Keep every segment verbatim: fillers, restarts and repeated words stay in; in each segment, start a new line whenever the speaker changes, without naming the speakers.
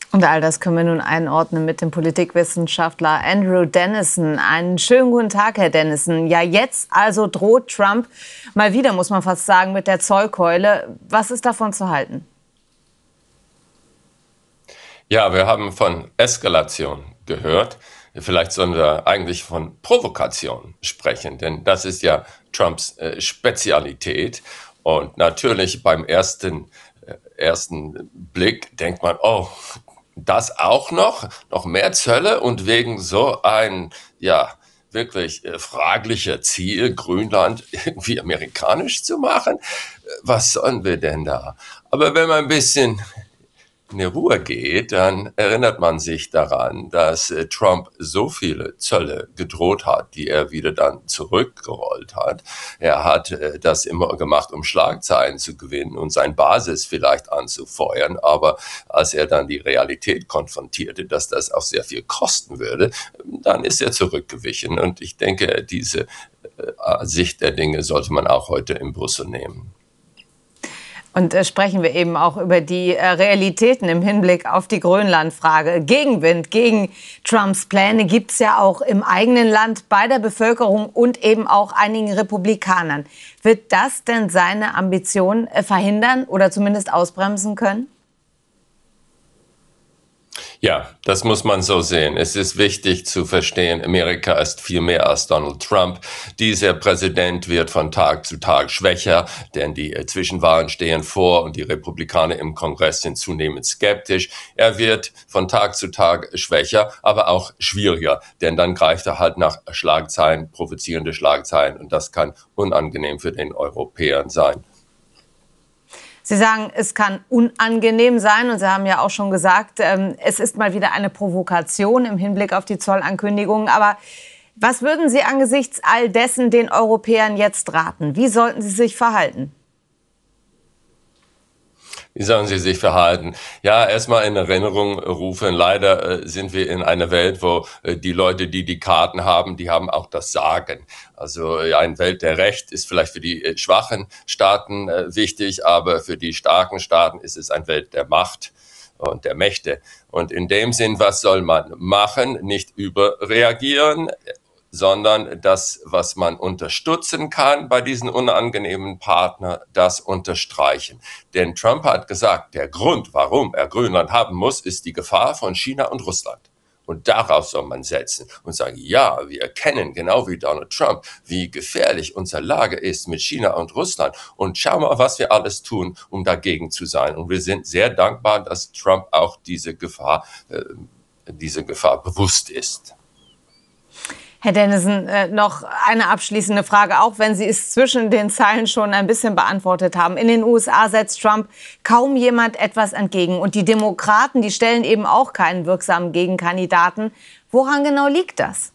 Und all das können wir nun einordnen mit dem Politikwissenschaftler Andrew Dennison. Einen schönen guten Tag, Herr Dennison. Ja, jetzt also droht Trump mal wieder, muss man fast sagen, mit der Zollkeule. Was ist davon zu halten?
Ja, wir haben von Eskalation gehört. Vielleicht sollen wir eigentlich von Provokation sprechen, denn das ist ja Trumps äh, Spezialität. Und natürlich beim ersten, äh, ersten Blick denkt man, oh, das auch noch, noch mehr Zölle und wegen so ein, ja, wirklich äh, fraglicher Ziel, Grönland irgendwie amerikanisch zu machen. Äh, Was sollen wir denn da? Aber wenn man ein bisschen in die Ruhe geht, dann erinnert man sich daran, dass äh, Trump so viele Zölle gedroht hat, die er wieder dann zurückgerollt hat. Er hat äh, das immer gemacht, um Schlagzeilen zu gewinnen und sein Basis vielleicht anzufeuern. Aber als er dann die Realität konfrontierte, dass das auch sehr viel kosten würde, dann ist er zurückgewichen. Und ich denke, diese äh, Sicht der Dinge sollte man auch heute in Brüssel nehmen.
Und äh, sprechen wir eben auch über die äh, Realitäten im Hinblick auf die Grönlandfrage. Gegenwind gegen Trumps Pläne gibt es ja auch im eigenen Land bei der Bevölkerung und eben auch einigen Republikanern. Wird das denn seine Ambitionen äh, verhindern oder zumindest ausbremsen können?
Ja, das muss man so sehen. Es ist wichtig zu verstehen, Amerika ist viel mehr als Donald Trump. Dieser Präsident wird von Tag zu Tag schwächer, denn die äh, Zwischenwahlen stehen vor und die Republikaner im Kongress sind zunehmend skeptisch. Er wird von Tag zu Tag schwächer, aber auch schwieriger, denn dann greift er halt nach Schlagzeilen, provozierende Schlagzeilen, und das kann unangenehm für den Europäern sein.
Sie sagen, es kann unangenehm sein, und Sie haben ja auch schon gesagt, ähm, es ist mal wieder eine Provokation im Hinblick auf die Zollankündigungen. Aber was würden Sie angesichts all dessen den Europäern jetzt raten? Wie sollten sie sich verhalten?
Wie sollen sie sich verhalten? Ja, erstmal in Erinnerung rufen. Leider äh, sind wir in einer Welt, wo äh, die Leute, die die Karten haben, die haben auch das Sagen. Also ja, eine Welt der Recht ist vielleicht für die äh, schwachen Staaten äh, wichtig, aber für die starken Staaten ist es eine Welt der Macht und der Mächte. Und in dem Sinn, was soll man machen? Nicht überreagieren, sondern das, was man unterstützen kann bei diesen unangenehmen Partnern, das unterstreichen. Denn Trump hat gesagt, der Grund, warum er Grönland haben muss, ist die Gefahr von China und Russland. Und darauf soll man setzen und sagen, ja, wir erkennen, genau wie Donald Trump, wie gefährlich unsere Lage ist mit China und Russland. Und schau mal, was wir alles tun, um dagegen zu sein. Und wir sind sehr dankbar, dass Trump auch diese Gefahr, äh, diese Gefahr bewusst ist.
Herr Dennison, äh, noch eine abschließende Frage, auch wenn Sie es zwischen den Zeilen schon ein bisschen beantwortet haben. In den U S A setzt Trump kaum jemand etwas entgegen. Und die Demokraten, die stellen eben auch keinen wirksamen Gegenkandidaten. Woran genau liegt das?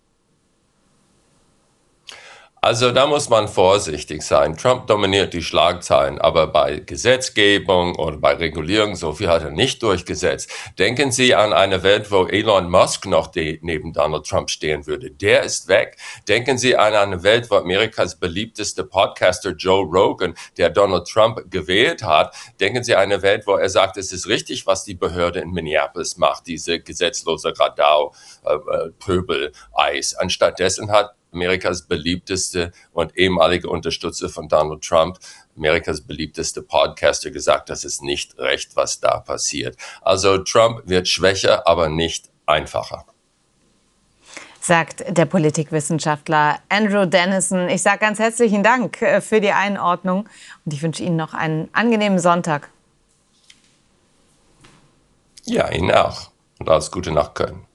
Also da muss man vorsichtig sein. Trump dominiert die Schlagzeilen, aber bei Gesetzgebung oder bei Regulierung, so viel hat er nicht durchgesetzt. Denken Sie an eine Welt, wo Elon Musk noch de- neben Donald Trump stehen würde. Der ist weg. Denken Sie an eine Welt, wo Amerikas beliebteste Podcaster Joe Rogan, der Donald Trump gewählt hat. Denken Sie an eine Welt, wo er sagt, es ist richtig, was die Behörde in Minneapolis macht, diese gesetzlose Radau, äh, äh, Pöbel-Eis. Anstattdessen hat Amerikas beliebteste und ehemalige Unterstützer von Donald Trump, Amerikas beliebteste Podcaster, gesagt, das ist nicht recht, was da passiert. Also Trump wird schwächer, aber nicht einfacher.
Sagt der Politikwissenschaftler Andrew Dennison. Ich sage ganz herzlichen Dank für die Einordnung und ich wünsche Ihnen noch einen angenehmen Sonntag.
Ja, Ihnen auch. Und alles Gute nach Köln.